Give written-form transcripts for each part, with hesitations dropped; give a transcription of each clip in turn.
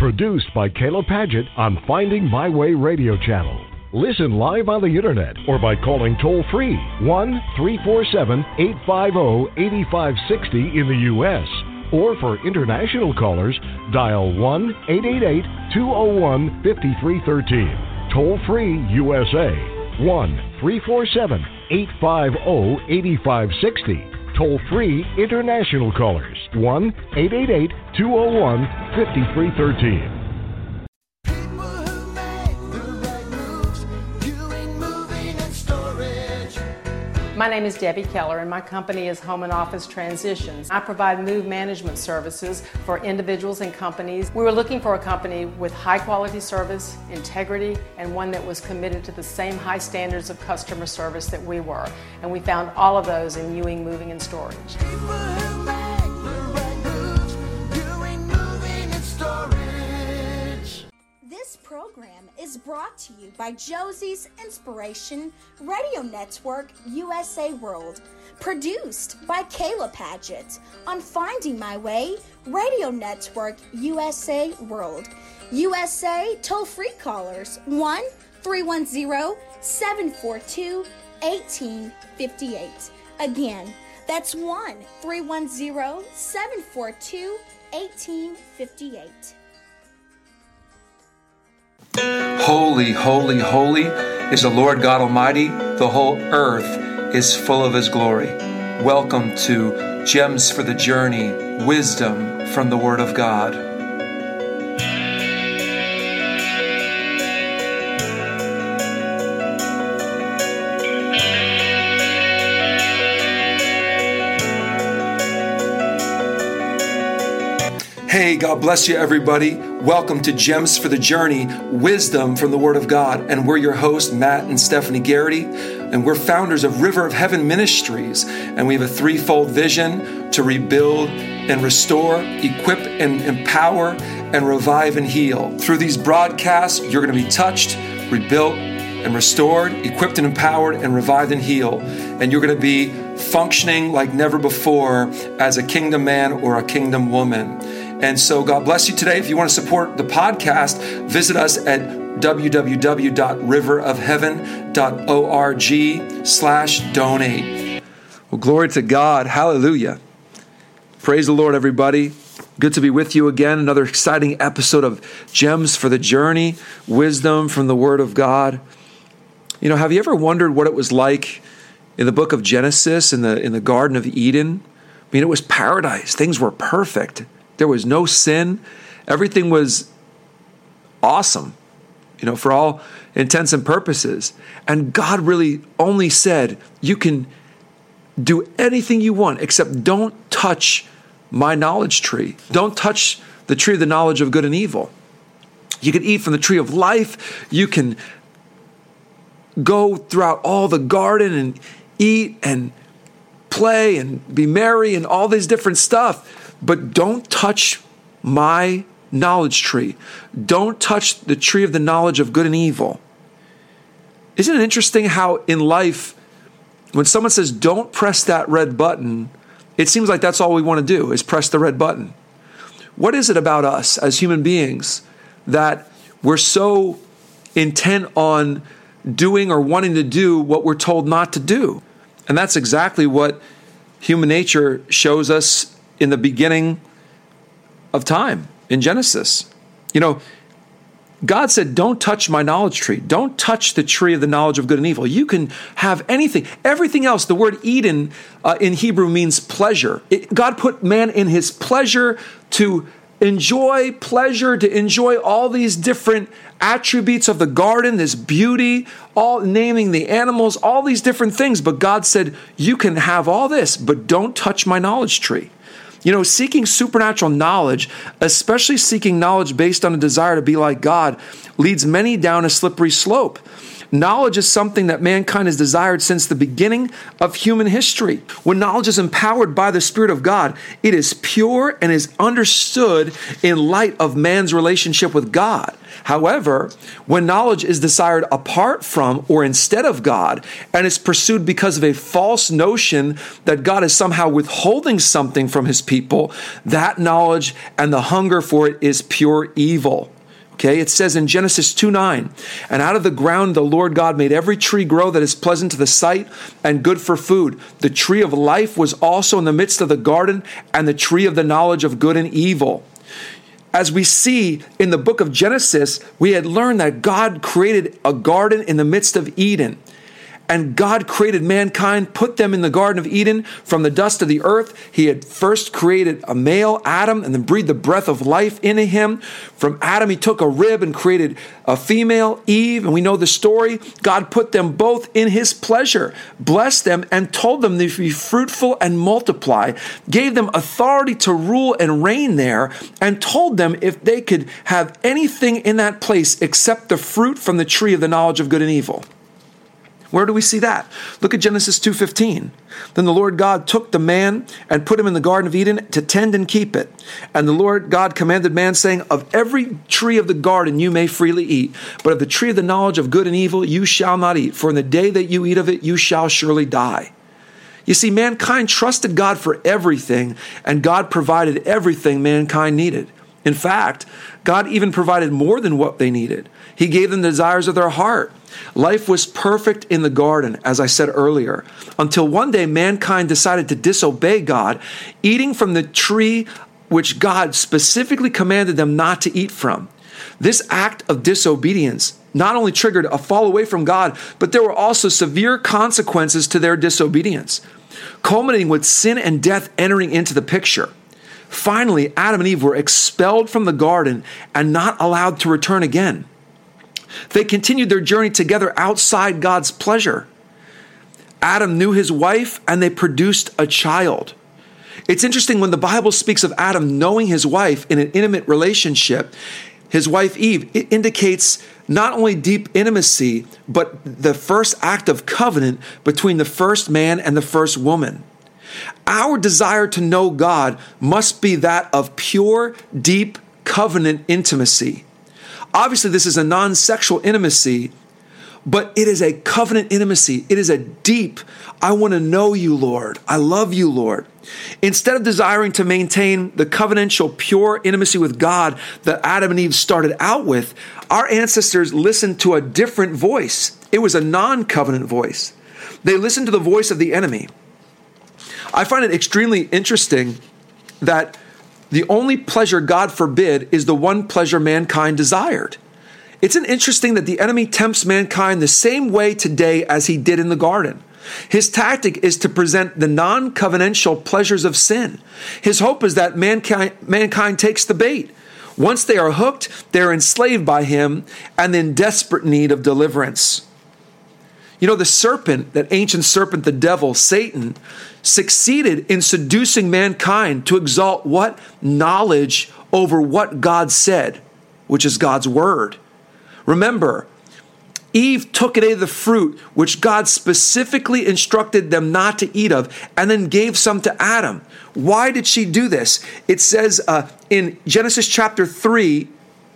Produced by Kayla Padgett on Finding My Way radio channel. Listen live on the internet or by calling toll-free 1-347-850-8560 in the U.S. Or for international callers, dial 1-888-201-5313. Toll-free USA, 1-347-850-8560. Toll-free international callers, 1-888-201-5313. My name is Debbie Keller, and my company is Home and Office Transitions. I provide move management services for individuals and companies. We were looking for a company with high quality service, integrity, and one that was committed to the same high standards of customer service that we were. And we found all of those in Ewing Moving and Storage. This program is brought to you by Josie's Inspiration Radio Network USA World, produced by Kayla Padgett on Finding My Way Radio Network USA World. USA toll-free callers 1-310-742-1858. Again, that's 1-310-742-1858. Holy, holy, holy is the Lord God Almighty. The whole earth is full of His glory. Welcome to Gems for the Journey, Wisdom from the Word of God. Hey, God bless you, everybody. Welcome to Gems for the Journey, Wisdom from the Word of God. And we're your hosts, Matt and Stephanie Garrity. And we're founders of River of Heaven Ministries. And we have a threefold vision to rebuild and restore, equip and empower, and revive and heal. Through these broadcasts, you're going to be touched, rebuilt, and restored, equipped and empowered, and revived and healed. And you're going to be functioning like never before as a kingdom man or a kingdom woman. And so God bless you today. If you want to support the podcast, visit us at www.riverofheaven.org/donate. Well, glory to God. Hallelujah. Praise the Lord, everybody. Good to be with you again. Another exciting episode of Gems for the Journey, Wisdom from the Word of God. You know, have you ever wondered what it was like in the book of Genesis, in the Garden of Eden? I mean, it was paradise. Things were perfect. There was no sin. Everything was awesome, you know, for all intents and purposes. And God really only said, you can do anything you want, except don't touch my knowledge tree. Don't touch the tree of the knowledge of good and evil. You can eat from the tree of life. You can go throughout all the garden and eat and play and be merry and all this different stuff. But don't touch my knowledge tree. Don't touch the tree of the knowledge of good and evil. Isn't it interesting how in life, when someone says, don't press that red button, it seems like that's all we want to do is press the red button. What is it about us as human beings that we're so intent on doing or wanting to do what we're told not to do? And that's exactly what human nature shows us in the beginning of time, in Genesis. You know, God said, don't touch my knowledge tree. Don't touch the tree of the knowledge of good and evil. You can have anything. Everything else, the word Eden in Hebrew means pleasure. God put man in his pleasure to enjoy pleasure, to enjoy all these different attributes of the garden, this beauty, all naming the animals, all these different things. But God said, you can have all this, but don't touch my knowledge tree. You know, seeking supernatural knowledge, especially seeking knowledge based on a desire to be like God, leads many down a slippery slope. Knowledge is something that mankind has desired since the beginning of human history. When knowledge is empowered by the Spirit of God, it is pure and is understood in light of man's relationship with God. However, when knowledge is desired apart from or instead of God and is pursued because of a false notion that God is somehow withholding something from his people, that knowledge and the hunger for it is pure evil. Okay, it says in Genesis 2:9, and out of the ground the Lord God made every tree grow that is pleasant to the sight and good for food. The tree of life was also in the midst of the garden, and the tree of the knowledge of good and evil. As we see in the book of Genesis, we had learned that God created a garden in the midst of Eden. And God created mankind, put them in the Garden of Eden from the dust of the earth. He had first created a male, Adam, and then breathed the breath of life into him. From Adam, he took a rib and created a female, Eve, and we know the story. God put them both in his pleasure, blessed them, and told them to be fruitful and multiply, gave them authority to rule and reign there, and told them if they could have anything in that place except the fruit from the tree of the knowledge of good and evil. Where do we see that? Look at Genesis 2:15. Then the Lord God took the man and put him in the Garden of Eden to tend and keep it. And the Lord God commanded man, saying, of every tree of the garden you may freely eat, but of the tree of the knowledge of good and evil you shall not eat, for in the day that you eat of it you shall surely die. You see, mankind trusted God for everything, and God provided everything mankind needed. In fact, God even provided more than what they needed. He gave them the desires of their heart. Life was perfect in the garden, as I said earlier, until one day mankind decided to disobey God, eating from the tree which God specifically commanded them not to eat from. This act of disobedience not only triggered a fall away from God, but there were also severe consequences to their disobedience, culminating with sin and death entering into the picture. Finally, Adam and Eve were expelled from the garden and not allowed to return again. They continued their journey together outside God's pleasure. Adam knew his wife, and they produced a child. It's interesting when the Bible speaks of Adam knowing his wife in an intimate relationship, his wife Eve, it indicates not only deep intimacy, but the first act of covenant between the first man and the first woman. Our desire to know God must be that of pure, deep covenant intimacy. Obviously, this is a non-sexual intimacy, but it is a covenant intimacy. It is a deep, I want to know you, Lord. I love you, Lord. Instead of desiring to maintain the covenantal, pure intimacy with God that Adam and Eve started out with, our ancestors listened to a different voice. It was a non-covenant voice. They listened to the voice of the enemy. I find it extremely interesting that the only pleasure God forbid is the one pleasure mankind desired. It's interesting that the enemy tempts mankind the same way today as he did in the garden. His tactic is to present the non-covenantal pleasures of sin. His hope is that mankind takes the bait. Once they are hooked, they're enslaved by him and in desperate need of deliverance. You know, the serpent, that ancient serpent, the devil, Satan, succeeded in seducing mankind to exalt what? Knowledge over what God said, which is God's word. Remember, Eve took and ate of the fruit which God specifically instructed them not to eat of, and then gave some to Adam. Why did she do this? It says in Genesis chapter 3,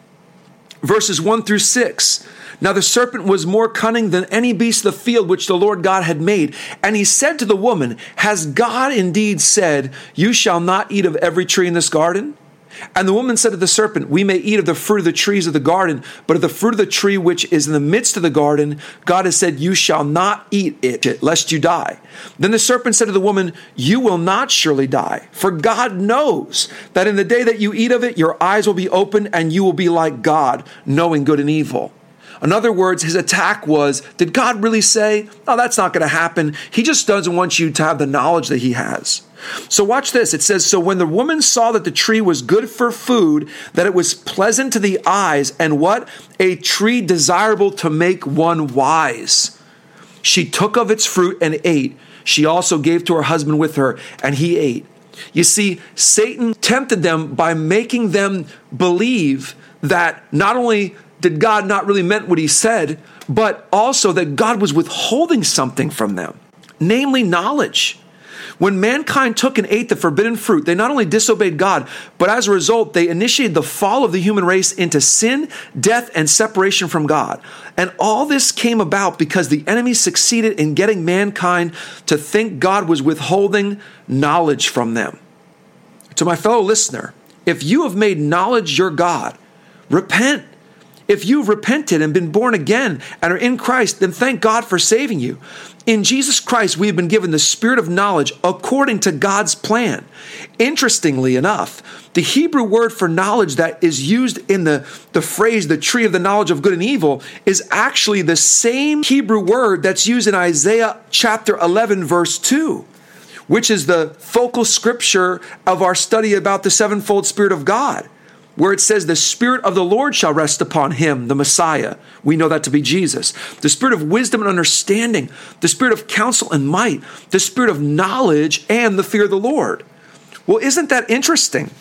verses 1 through 6, now the serpent was more cunning than any beast of the field which the Lord God had made. And he said to the woman, has God indeed said, you shall not eat of every tree in this garden? And the woman said to the serpent, we may eat of the fruit of the trees of the garden, but of the fruit of the tree which is in the midst of the garden, God has said, you shall not eat it, lest you die. Then the serpent said to the woman, you will not surely die, for God knows that in the day that you eat of it, your eyes will be opened, and you will be like God, knowing good and evil. In other words, his attack was, did God really say, oh, that's not going to happen. He just doesn't want you to have the knowledge that he has. So watch this. It says, so when the woman saw that the tree was good for food, that it was pleasant to the eyes, and what? A tree desirable to make one wise. She took of its fruit and ate. She also gave to her husband with her, and he ate. You see, Satan tempted them by making them believe that not only did God not really meant what he said, but also that God was withholding something from them, namely knowledge. When mankind took and ate the forbidden fruit, they not only disobeyed God, but as a result, they initiated the fall of the human race into sin, death, and separation from God. And all this came about because the enemy succeeded in getting mankind to think God was withholding knowledge from them. To my fellow listener, if you have made knowledge your God, repent. If you've repented and been born again and are in Christ, then thank God for saving you. In Jesus Christ, we have been given the spirit of knowledge according to God's plan. Interestingly enough, the Hebrew word for knowledge that is used in the phrase, the tree of the knowledge of good and evil, is actually the same Hebrew word that's used in Isaiah chapter 11, verse 2, which is the focal scripture of our study about the sevenfold Spirit of God, where it says the Spirit of the Lord shall rest upon him, the Messiah. We know that to be Jesus. The Spirit of wisdom and understanding, the Spirit of counsel and might, the Spirit of knowledge and the fear of the Lord. Well, isn't that interesting?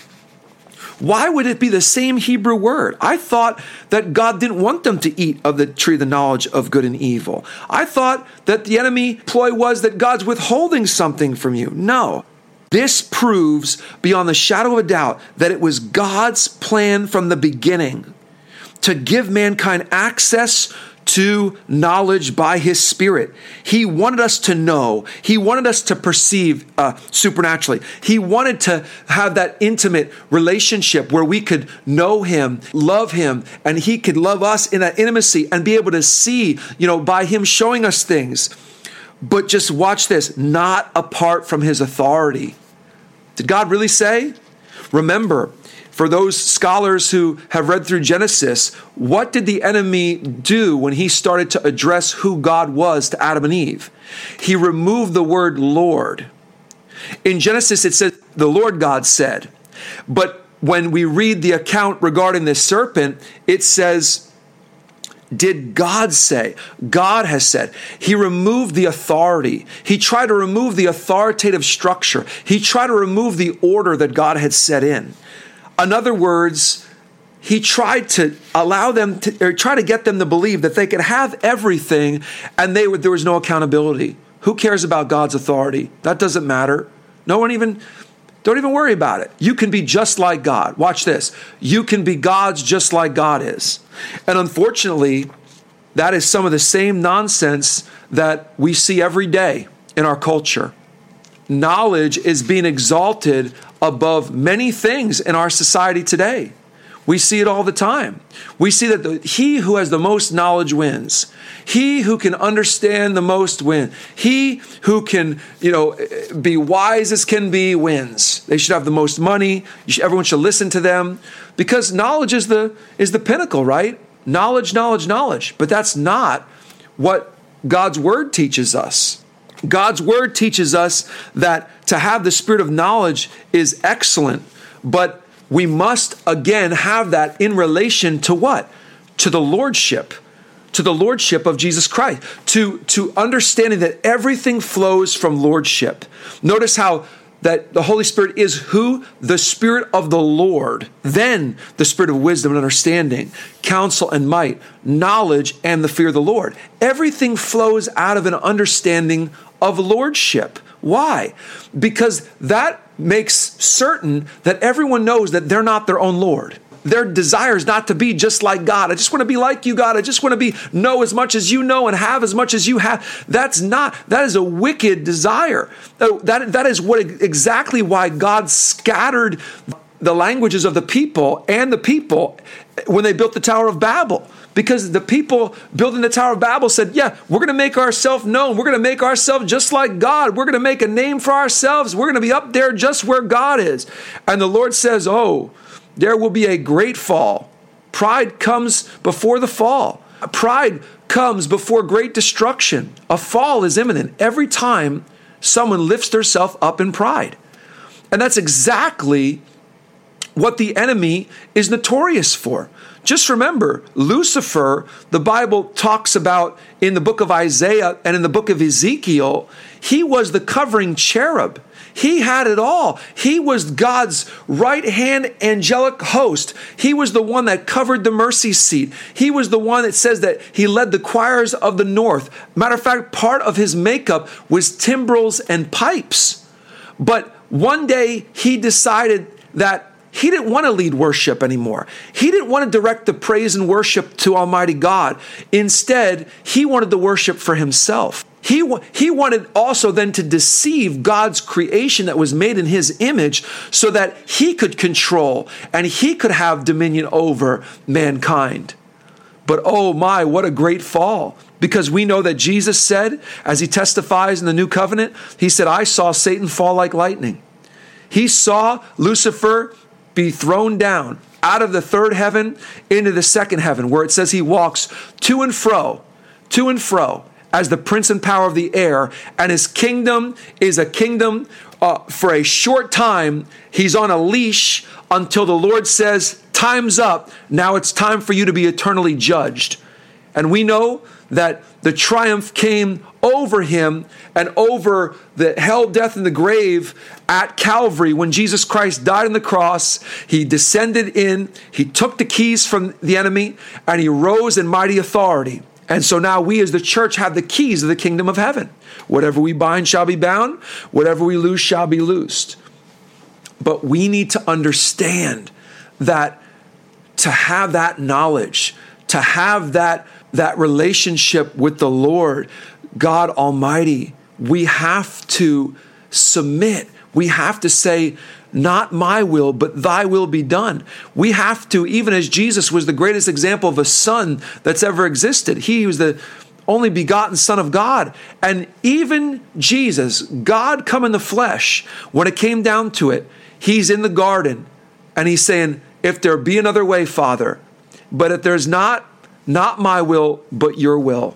Why would it be the same Hebrew word? I thought that God didn't want them to eat of the tree of the knowledge of good and evil. I thought that the enemy ploy was that God's withholding something from you. No. This proves beyond the shadow of a doubt that it was God's plan from the beginning to give mankind access to knowledge by his Spirit. He wanted us to know. He wanted us to perceive supernaturally. He wanted to have that intimate relationship where we could know him, love him, and he could love us in that intimacy and be able to see, by him showing us things. But just watch this, not apart from his authority. Did God really say? Remember, for those scholars who have read through Genesis, what did the enemy do when he started to address who God was to Adam and Eve? He removed the word Lord. In Genesis, it says, the Lord God said. But when we read the account regarding this serpent, it says, did God say? God has said. He removed the authority. He tried to remove the authoritative structure. He tried to remove the order that God had set in. In other words, he tried to allow them to, or try to get them to believe that they could have everything and there was no accountability. Who cares about God's authority? That doesn't matter. Don't even worry about it. You can be just like God. Watch this. You can be God's just like God is. And unfortunately, that is some of the same nonsense that we see every day in our culture. Knowledge is being exalted above many things in our society today. We see it all the time. We see that he who has the most knowledge wins. He who can understand the most wins. He who can, be wise as can be wins. They should have the most money. Everyone should listen to them because knowledge is the pinnacle, right? Knowledge. But that's not what God's word teaches us. God's word teaches us that to have the spirit of knowledge is excellent, but we must, again, have that in relation to what? To the lordship of Jesus Christ, to understanding that everything flows from lordship. Notice how that the Holy Spirit is who? The Spirit of the Lord. Then the Spirit of wisdom and understanding, counsel and might, knowledge and the fear of the Lord. Everything flows out of an understanding of lordship. Why? Because that makes certain that everyone knows that they're not their own Lord. Their desire is not to be just like God. I just want to be like you, God. I just want to know as much as you know and have as much as you have. That is a wicked desire. That is exactly why God scattered the languages of the people when they built the Tower of Babel. Because the people building the Tower of Babel said, yeah, we're going to make ourselves known. We're going to make ourselves just like God. We're going to make a name for ourselves. We're going to be up there just where God is. And the Lord says, there will be a great fall. Pride comes before the fall. Pride comes before great destruction. A fall is imminent every time someone lifts themselves up in pride. And that's exactly what the enemy is notorious for. Just remember, Lucifer, the Bible talks about in the book of Isaiah and in the book of Ezekiel, he was the covering cherub. He had it all. He was God's right-hand angelic host. He was the one that covered the mercy seat. He was the one that says that he led the choirs of the north. Matter of fact, part of his makeup was timbrels and pipes. But one day he decided that he didn't want to lead worship anymore. He didn't want to direct the praise and worship to Almighty God. Instead, he wanted the worship for himself. He wanted also then to deceive God's creation that was made in his image so that he could control and he could have dominion over mankind. But oh my, what a great fall. Because we know that Jesus said, as he testifies in the new covenant, he said, I saw Satan fall like lightning. He saw Lucifer be thrown down out of the third heaven into the second heaven, where it says he walks to and fro as the prince and power of the air, and his kingdom is a kingdom for a short time. He's on a leash until the Lord says, time's up. Now it's time for you to be eternally judged. And we know that the triumph came over him and over the hell, death, and the grave at Calvary when Jesus Christ died on the cross. He descended in, he took the keys from the enemy, and he rose in mighty authority. And so now we as the church have the keys of the kingdom of heaven. Whatever we bind shall be bound, whatever we loose shall be loosed. But we need to understand that to have that knowledge, to have that relationship with the Lord, God Almighty, we have to submit. We have to say, not my will, but thy will be done. We have to, even as Jesus was the greatest example of a son that's ever existed. He was the only begotten Son of God. And even Jesus, God come in the flesh, when it came down to it, he's in the garden and he's saying, if there be another way, Father, but if there's not my will, but your will.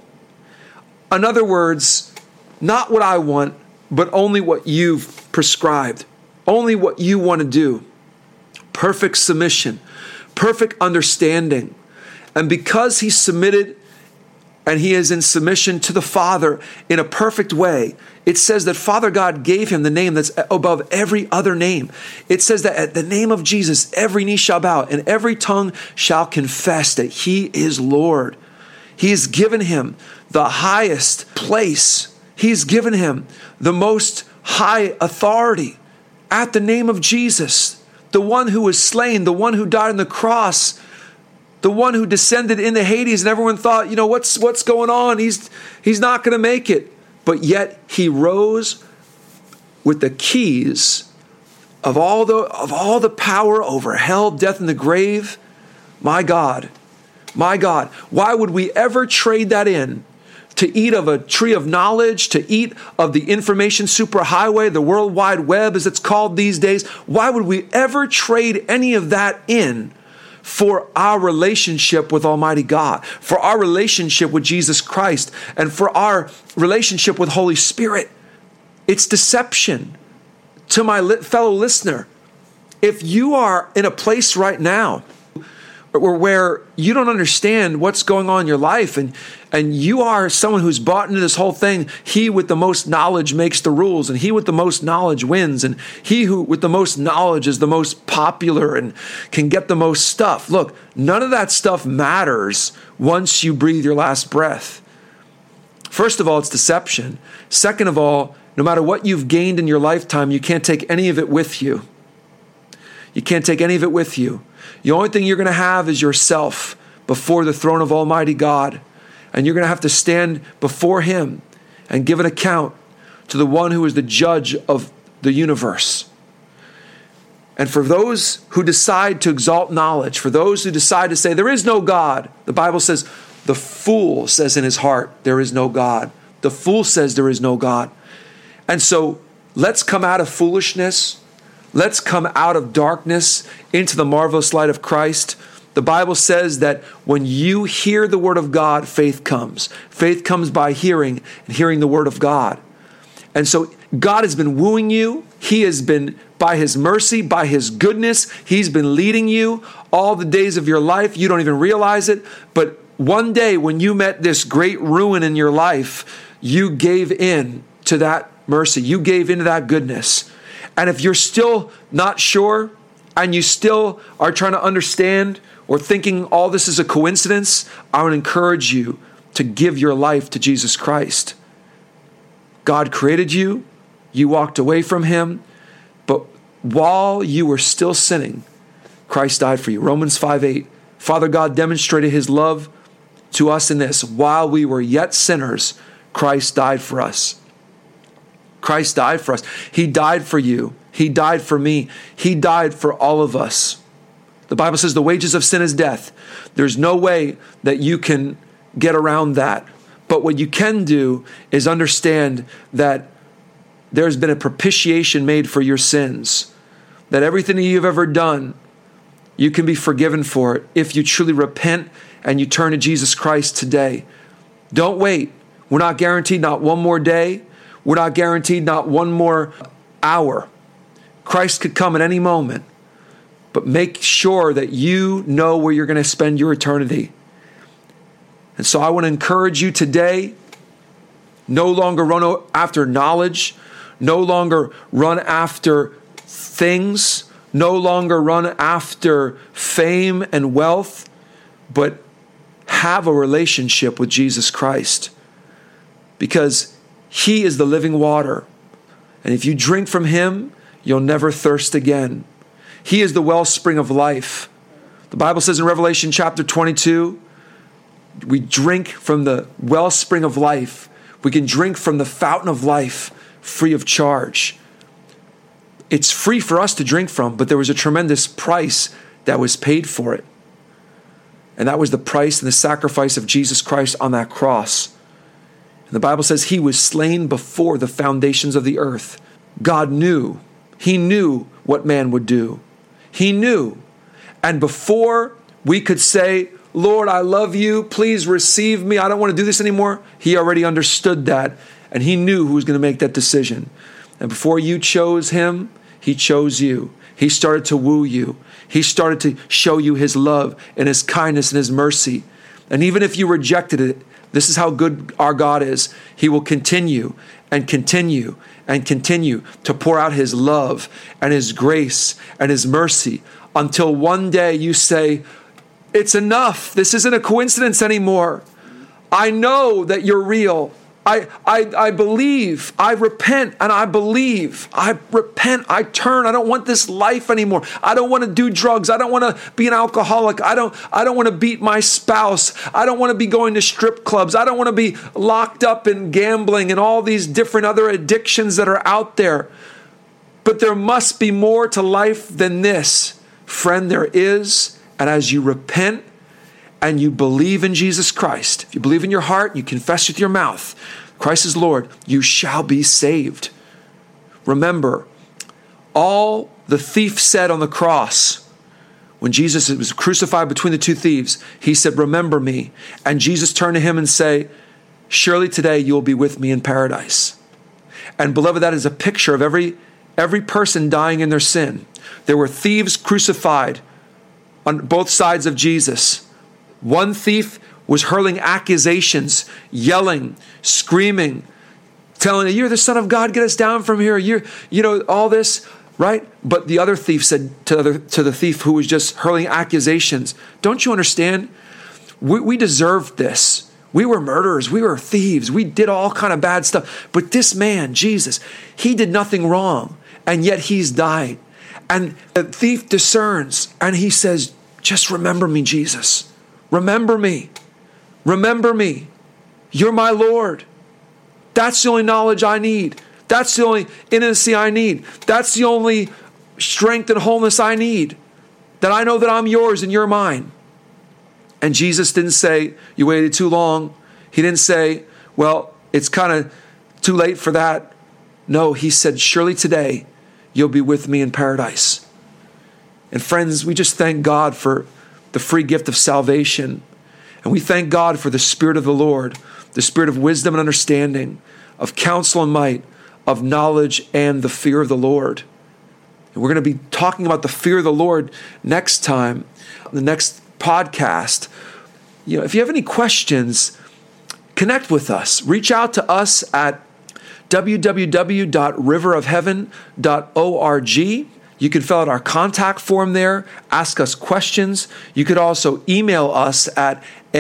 In other words, not what I want, but only what you've prescribed. Only what you want to do. Perfect submission, perfect understanding. And because he submitted and he is in submission to the Father in a perfect way, it says that Father God gave him the name that's above every other name. It says that at the name of Jesus, every knee shall bow and every tongue shall confess that he is Lord. He has given him the highest place. He's given him the most high authority. At the name of Jesus, the one who was slain, the one who died on the cross, the one who descended into Hades, and everyone thought, what's going on? He's not going to make it. But yet he rose with the keys of all the power over hell, death, and the grave. My God, why would we ever trade that in? To eat of a tree of knowledge, to eat of the information superhighway, the World Wide Web as it's called these days. Why would we ever trade any of that in for our relationship with Almighty God, for our relationship with Jesus Christ, and for our relationship with Holy Spirit? It's deception. To my fellow listener, if you are in a place right now where you don't understand what's going on in your life, and you are someone who's bought into this whole thing, he with the most knowledge makes the rules, and he with the most knowledge wins, and he who with the most knowledge is the most popular and can get the most stuff. Look, none of that stuff matters once you breathe your last breath. First of all, it's deception. Second of all, no matter what you've gained in your lifetime, you can't take any of it with you. You can't take any of it with you. The only thing you're going to have is yourself before the throne of Almighty God. And you're going to have to stand before him and give an account to the one who is the judge of the universe. And for those who decide to exalt knowledge, for those who decide to say there is no God, the Bible says the fool says in his heart there is no God. The fool says there is no God. And so let's come out of foolishness. Let's come out of darkness into the marvelous light of Christ. The Bible says that when you hear the word of God, faith comes. Faith comes by hearing, and hearing the word of God. And so God has been wooing you. He has been, by his mercy, by his goodness, he's been leading you all the days of your life. You don't even realize it. But one day when you met this great ruin in your life, you gave in to that mercy. You gave into that goodness. And if you're still not sure and you still are trying to understand or thinking all this is a coincidence, I would encourage you to give your life to Jesus Christ. God created you. You walked away from him. But while you were still sinning, Christ died for you. Romans 5:8. Father God demonstrated his love to us in this: while we were yet sinners, Christ died for us. Christ died for us. He died for you. He died for me. He died for all of us. The Bible says the wages of sin is death. There's no way that you can get around that. But what you can do is understand that there's been a propitiation made for your sins. That everything that you've ever done, you can be forgiven for it if you truly repent and you turn to Jesus Christ today. Don't wait. We're not guaranteed not one more day. We're not guaranteed not one more hour. Christ could come at any moment. But make sure that you know where you're going to spend your eternity. And so I want to encourage you today, no longer run after knowledge, no longer run after things, no longer run after fame and wealth, but have a relationship with Jesus Christ. Because he is the living water. And if you drink from him, you'll never thirst again. He is the wellspring of life. The Bible says in Revelation chapter 22, we drink from the wellspring of life. We can drink from the fountain of life free of charge. It's free for us to drink from, but there was a tremendous price that was paid for it. And that was the price and the sacrifice of Jesus Christ on that cross. And the Bible says he was slain before the foundations of the earth. God knew. He knew what man would do. He knew. And before we could say, Lord, I love you. Please receive me. I don't want to do this anymore. He already understood that. And he knew who was going to make that decision. And before you chose him, he chose you. He started to woo you. He started to show you his love and his kindness and his mercy. And even if you rejected it, this is how good our God is. He will continue and continue and continue to pour out his love and his grace and his mercy until one day you say, it's enough. This isn't a coincidence anymore. I know that you're real. I believe. I repent and I believe. I repent. I turn. I don't want this life anymore. I don't want to do drugs. I don't want to be an alcoholic. I don't want to beat my spouse. I don't want to be going to strip clubs. I don't want to be locked up in gambling and all these different other addictions that are out there. But there must be more to life than this. Friend, there is. And as you repent and you believe in Jesus Christ, if you believe in your heart, you confess with your mouth, Christ is Lord, you shall be saved. Remember, all the thief said on the cross, when Jesus was crucified between the two thieves, he said, remember me. And Jesus turned to him and said, surely today you will be with me in paradise. And beloved, that is a picture of every person dying in their sin. There were thieves crucified on both sides of Jesus. One thief was hurling accusations, yelling, screaming, telling, you're the Son of God, get us down from here. All this, right? But the other thief said to the thief who was just hurling accusations, don't you understand? We deserved this. We were murderers. We were thieves. We did all kind of bad stuff. But this man, Jesus, he did nothing wrong. And yet he's died. And the thief discerns and he says, just remember me, Jesus. Remember me. Remember me. You're my Lord. That's the only knowledge I need. That's the only intimacy I need. That's the only strength and wholeness I need. That I know that I'm yours and you're mine. And Jesus didn't say, you waited too long. He didn't say, well, it's kind of too late for that. No, he said, surely today you'll be with me in paradise. And friends, we just thank God for the free gift of salvation. And we thank God for the Spirit of the Lord, the Spirit of wisdom and understanding, of counsel and might, of knowledge and the fear of the Lord. And we're going to be talking about the fear of the Lord next time, the next podcast. If you have any questions, connect with us. Reach out to us at www.riverofheaven.org. You can fill out our contact form there, ask us questions. You could also email us at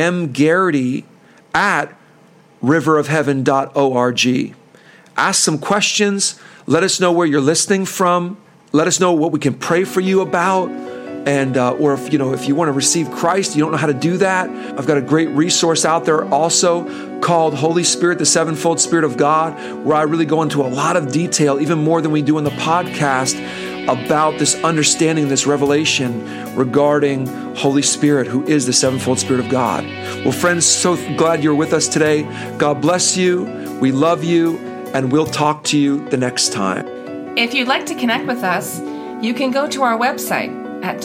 mgarrity@riverofheaven.org. Ask some questions. Let us know where you're listening from. Let us know what we can pray for you about. And or if you want to receive Christ, you don't know how to do that, I've got a great resource out there also called Holy Spirit, the Sevenfold Spirit of God, where I really go into a lot of detail, even more than we do in the podcast, about this understanding, this revelation regarding Holy Spirit, who is the Sevenfold Spirit of God. Well, friends, so glad you're with us today. God bless you. We love you, and we'll talk to you the next time. If you'd like to connect with us, you can go to our website at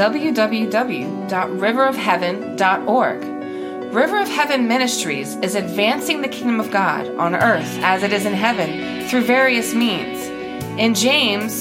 www.riverofheaven.org. River of Heaven Ministries is advancing the kingdom of God on earth as it is in heaven through various means. In James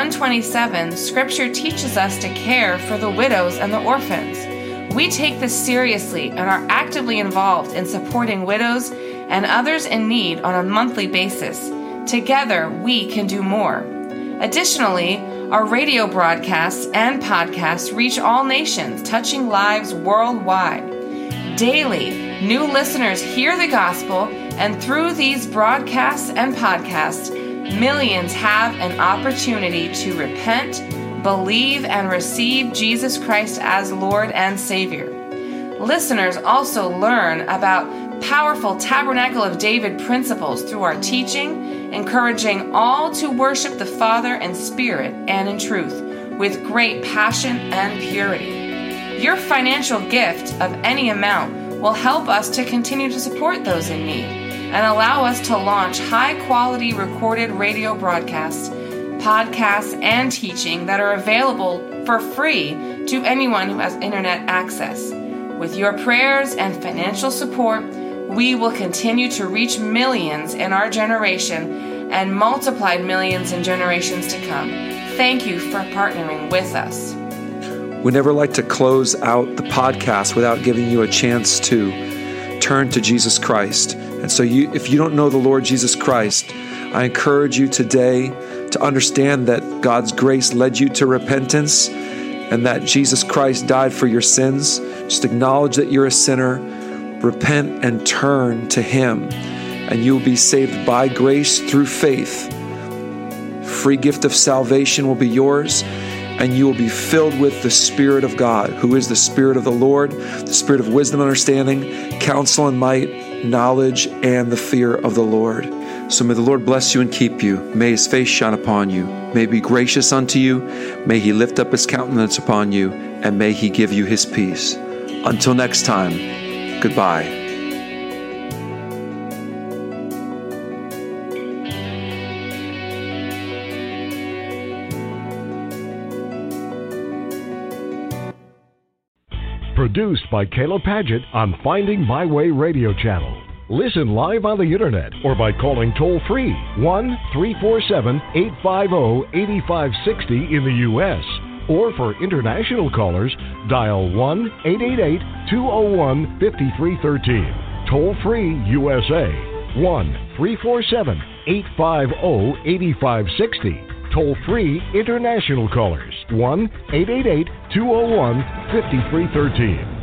1:27, Scripture teaches us to care for the widows and the orphans. We take this seriously and are actively involved in supporting widows and others in need on a monthly basis. Together, we can do more. Additionally, our radio broadcasts and podcasts reach all nations, touching lives worldwide. Daily, new listeners hear the gospel, and through these broadcasts and podcasts, millions have an opportunity to repent, believe, and receive Jesus Christ as Lord and Savior. Listeners also learn about powerful Tabernacle of David principles through our teaching, encouraging all to worship the Father in spirit and in truth, with great passion and purity. Your financial gift of any amount will help us to continue to support those in need and allow us to launch high-quality recorded radio broadcasts, podcasts, and teaching that are available for free to anyone who has internet access. With your prayers and financial support, we will continue to reach millions in our generation and multiplied millions in generations to come. Thank you for partnering with us. We never like to close out the podcast without giving you a chance to turn to Jesus Christ. And so if you don't know the Lord Jesus Christ, I encourage you today to understand that God's grace led you to repentance and that Jesus Christ died for your sins. Just acknowledge that you're a sinner. Repent and turn to Him, and you'll be saved by grace through faith. Free gift of salvation will be yours, and you will be filled with the Spirit of God, who is the Spirit of the Lord, the Spirit of wisdom, understanding, counsel and might, knowledge, and the fear of the Lord. So may the Lord bless you and keep you. May His face shine upon you. May He be gracious unto you. May He lift up His countenance upon you, and may He give you His peace. Until next time, goodbye. Produced by Caleb Paget on Finding My Way radio channel. Listen live on the internet or by calling toll-free 1-347-850-8560 in the U.S. Or for international callers, dial 1-888-201-5313. Toll-free USA, 1-347-850-8560. Toll-free international callers, 1-888-201-5313.